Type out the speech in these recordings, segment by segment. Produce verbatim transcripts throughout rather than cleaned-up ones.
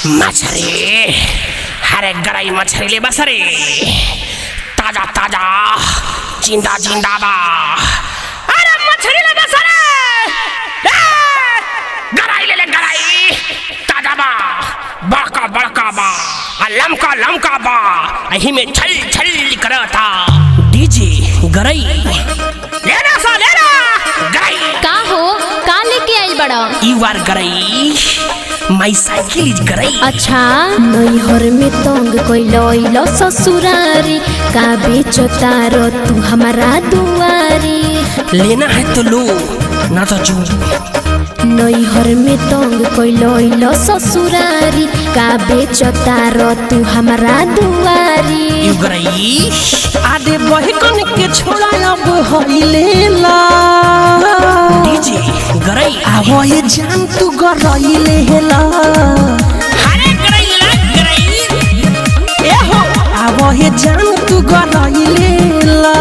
मछली हरे गराई मछली ले बसरे ताजा ताजा जिंदा जिंदा बा अरे मछली ले बसरे गराई ले ले गराई ताजा बा बड़का बड़का बा लमका लमका बा अही में छल छल करता डीजे गराई लेना सा लेना गराई का हो का लेके आई बड़ा यू आर गराई माई साइकिल इज गराई। अच्छा नैहर में तंग कोइलो ससुरारी का बेचो तारो तू हमारा दुआरी लेना है तो लो ना तो जो नैहर में तंग कोइलो ससुरारी का बेचो तारो तू हमारा दुआरी यू गराई आदे बहे कन के छोड़ा अब होइले ला डीजे गराई आवो ये जान तू गराइले हेला हरे गराई ला गराई ए हो आवो ये जान तू गराइले ला।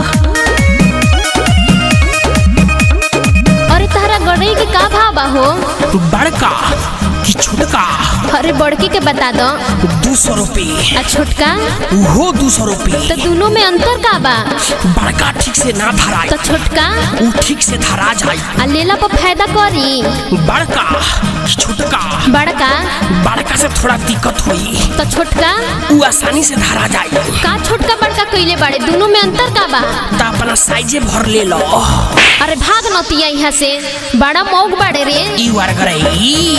अरे तारा गड़ई के का भाव बा हो बड़का कि छोटका अरे बड़की के बता दो दो सौ रुपये आ छोटका वो दो सौ रुपये तो दोनों में अंतर का बा बड़का ठीक से ना धराई तो छोटका वो ठीक से धरा जाई आ लेला पर फायदा करी बड़का कि छोटका बड़का बड़का से थोड़ा दिक्कत हुई तो छोटका वो आसानी से धरा जाई का छोटका बड़का कइले बाड़े दोनों में अंतर का बा तो अपना साइजे भर ले लो अरे भाग नतिया यहाँ से बड़ा मौक बाड़े रे यू आर गराई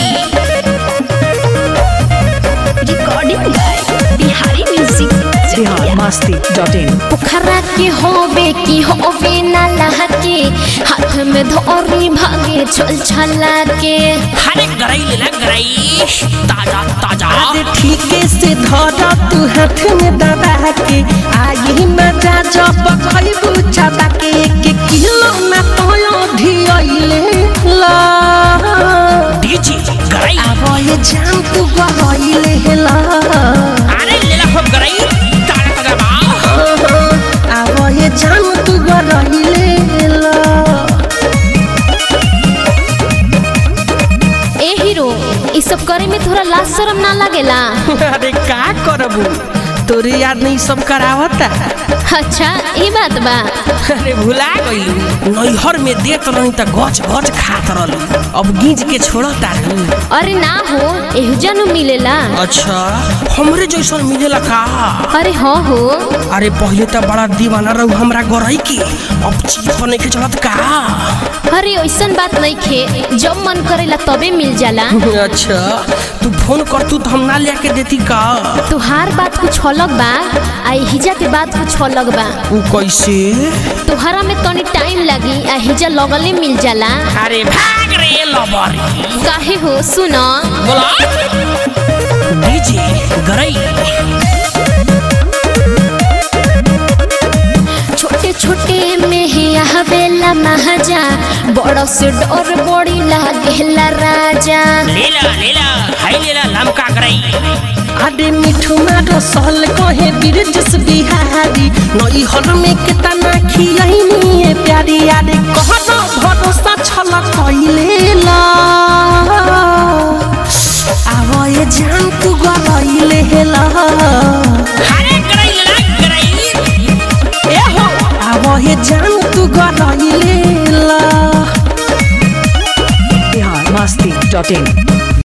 recording by Bihari music Bihar Masti dot in. पोखरा के होवे की होवे ना लहके हाथ में धोरी भागे चल छला के हरे गराई ले ला गराई ताजा ताजा आदे ठीके से धरा तू हाथ में दबा के आई मजा जब खइबू चबा के एक किलो ना तोयो धियाइले ला डीजे गराई आवो ये जान तू गराइले हेला अरे ले ला हो गराई ताजा ताजा बा आवो ये जान तू गराइले ला। ए हीरो ई सब करे में थोड़ा लाज शर्म ना लगेला अरे का करबू तोरे याद नहीं सब करावता अच्छा ये बात बा अरे भुला गई नैहर में देत रही त गच गच खात रहलू अब गींज के छोड़ता रहू अरे ना हो एहुजा नु मिलेला अच्छा हमरे जैसन मिलेला का अरे हाँ हो अरे पहले तो बड़ा दीवाना रहू हमरा गरई के अब चीज पर नहीं चलत का अरे ऐसन बात नहीं खे जब मन करेला तबे मिल जाला अच्छा तू फोन कर तू तो हम ना लेके देती का तुहार बात कुछ अलग बा आ हिजा के बात कुछ अलग बा ऊ कैसे तुहरा में तनी टाइम लगी आ हिजा लगले मिल जाला अरे भाग रे लबरी काहे हो सुनो बोला डीजे गरई छोटे छोटे में ही आवेला महाजा बड़ से डर बड़ी लागेला राजा लेला लेला हाय लेला लमका गरई आदे मिठू मारो सहल कहे बिरजस बिहारी नई हर में कितना खियाइनी है प्यारी आदे कहना भरोसा छल कइले ला आवो ये जान तू गइले हेला अरे गरई ला गरई ए हो आवो ये जान तू गइले ला। बिहार मस्ती डॉट इन।